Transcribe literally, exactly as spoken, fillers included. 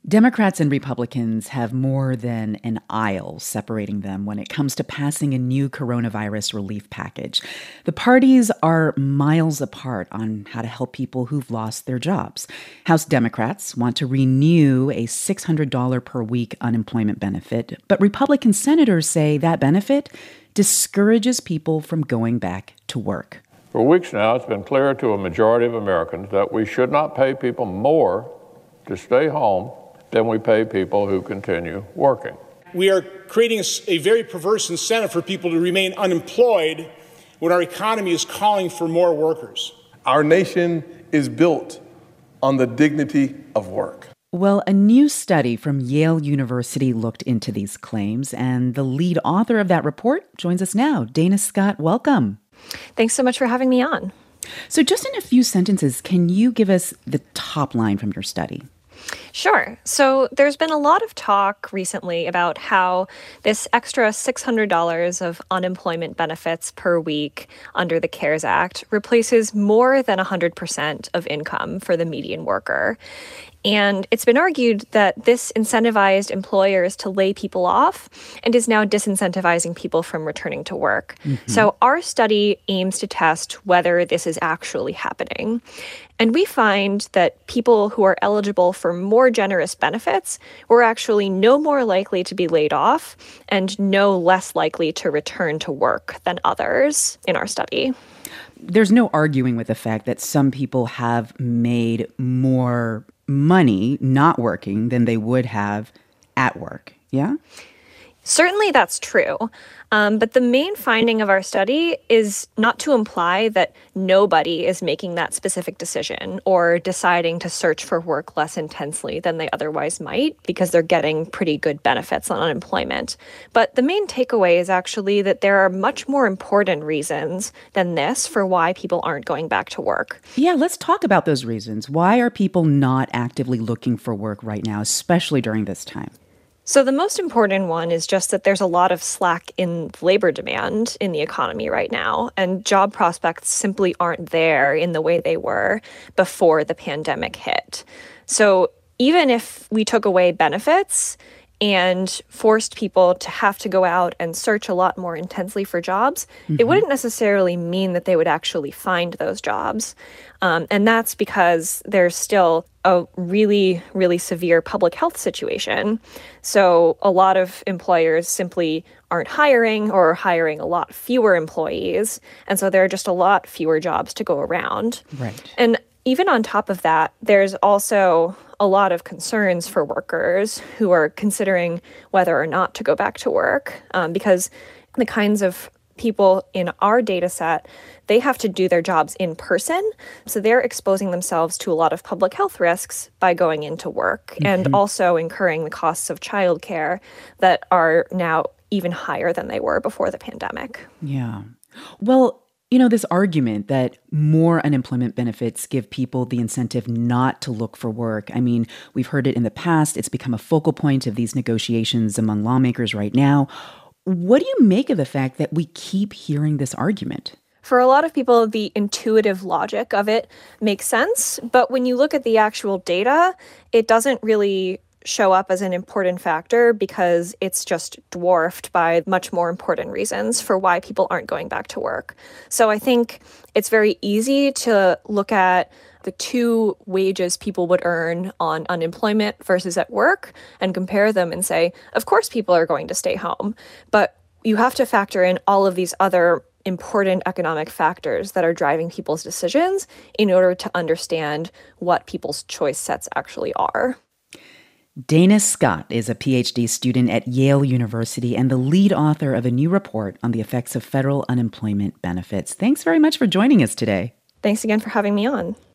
Democrats and Republicans have more than an aisle separating them when it comes to passing a new coronavirus relief package. The parties are miles apart on how to help people who've lost their jobs. House Democrats want to renew a six hundred dollars per week unemployment benefit, but Republican senators say that benefit discourages people from going back to work. For weeks now, it's been clear to a majority of Americans that we should not pay people more to stay home than we pay people who continue working. We are creating a, a very perverse incentive for people to remain unemployed when our economy is calling for more workers. Our nation is built on the dignity of work. Well, a new study from Yale University looked into these claims, and the lead author of that report joins us now. Dana Scott, welcome. Thanks so much for having me on. So just in a few sentences, can you give us the top line from your study? Sure. So there's been a lot of talk recently about how this extra six hundred dollars of unemployment benefits per week under the CARES Act replaces more than one hundred percent of income for the median worker. And it's been argued that this incentivized employers to lay people off and is now disincentivizing people from returning to work. Mm-hmm. So our study aims to test whether this is actually happening. And we find that people who are eligible for more generous benefits were actually no more likely to be laid off and no less likely to return to work than others in our study. There's no arguing with the fact that some people have made more money not working than they would have at work, yeah? Certainly that's true. Um, but the main finding of our study is not to imply that nobody is making that specific decision or deciding to search for work less intensely than they otherwise might because they're getting pretty good benefits on unemployment. But the main takeaway is actually that there are much more important reasons than this for why people aren't going back to work. Yeah, let's talk about those reasons. Why are people not actively looking for work right now, especially during this time? So the most important one is just that there's a lot of slack in labor demand in the economy right now, and job prospects simply aren't there in the way they were before the pandemic hit. So even if we took away benefits and forced people to have to go out and search a lot more intensely for jobs, mm-hmm. it wouldn't necessarily mean that they would actually find those jobs. Um, and that's because there's still a really, really severe public health situation. So a lot of employers simply aren't hiring or are hiring a lot fewer employees. And so there are just a lot fewer jobs to go around. Right. And even on top of that, there's also a lot of concerns for workers who are considering whether or not to go back to work, um, because the kinds of people in our data set, they have to do their jobs in person. So they're exposing themselves to a lot of public health risks by going into work mm-hmm. and also incurring the costs of childcare that are now even higher than they were before the pandemic. Yeah. Well, you know, this argument that more unemployment benefits give people the incentive not to look for work. I mean, we've heard it in the past. It's become a focal point of these negotiations among lawmakers right now. What do you make of the fact that we keep hearing this argument? For a lot of people, the intuitive logic of it makes sense. But when you look at the actual data, it doesn't really show up as an important factor because it's just dwarfed by much more important reasons for why people aren't going back to work. So I think it's very easy to look at the two wages people would earn on unemployment versus at work and compare them and say, of course people are going to stay home. But you have to factor in all of these other important economic factors that are driving people's decisions in order to understand what people's choice sets actually are. Dana Scott is a P H D student at Yale University and the lead author of a new report on the effects of federal unemployment benefits. Thanks very much for joining us today. Thanks again for having me on.